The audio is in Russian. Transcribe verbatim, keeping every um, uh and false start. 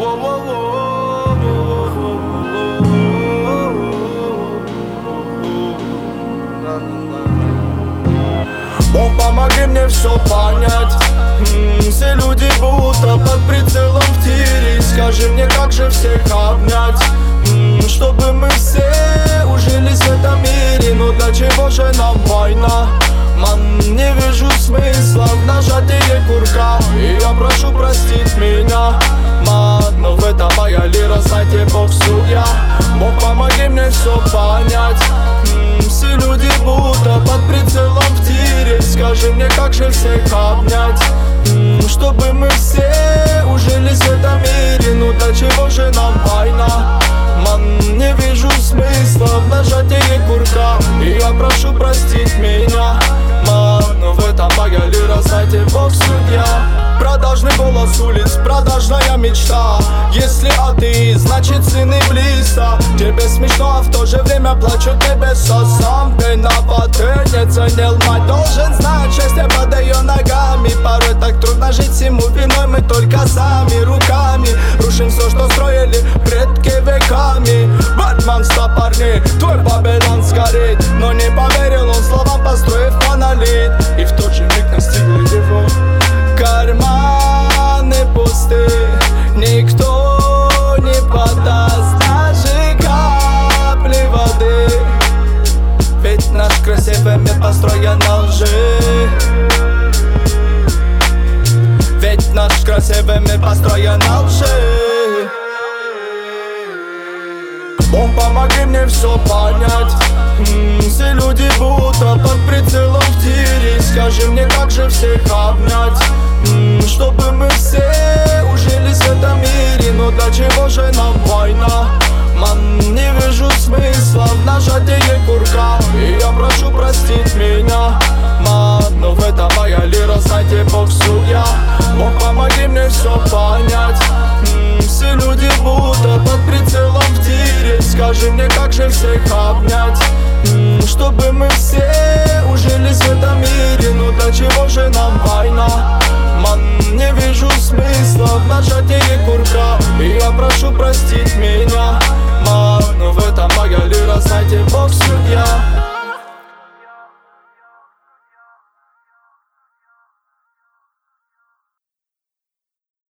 Бог, помоги мне все понять. М-м, все люди будто под прицелом в тире. Скажи мне, как же всех обнять, м-м, чтобы мы все ужились в этом мире. Но для чего же нам война? Ман, не вижу смысла в нажатии курка. И я прошу простить меня, ман, но в этом моя лира, знаете, Бог судья. Бог, помоги мне все понять. М-м, все люди будто под прицелом в тире. Скажи мне, как же всех обнять, м-м, чтобы мы все ужились в этом мире. Ну для чего же нам война? Ман, не вижу смысла в нажатии курка. И я прошу простить меня, ман, но в этом моя лира, знаете, Бог судья. Продажный голос улиц, продажная мечта. Если атеист, значит сын Иблиса. Тебе смешно, а в то же время плачу тебе сосам. Виноват, ты не ценил мать. Должен знать, счастье под ее ногами. Порой так трудно жить, всему виной мы только сами руками рушим все, что строили предки веками. Бэтмен, стоп, парни, твой Вавилон сгорит. Но не поверил он словам, построив монолит. И в тот же миг настигли его карманы пусты. Никто не подаст даже капли воды. Ведь наш красивый мир построен на лжи. Ведь наш красивый мир построен на лжи. Бог, помоги мне все понять. М-м, все люди будто под прицелом в тире. Скажи мне, как же всех обнять, м-м, чтобы мы все ужились в этом мире. Но для чего же нам война? Ман, не вижу смысла в нажатии курка. И я прошу простить меня, ман, но в этом моя лира, знаете, Бог судья. Бог, помоги мне все понять. М-м, все люди будто под прицелом в тире. Скажи мне, как же всех обнять, м-м, чтобы мы все ужились в этом мире. Ну для чего же нам война? Ман, не вижу смысла в нажатии курка. И я прошу простить меня, ман, но в этом моя лира, знаете, Бог судья.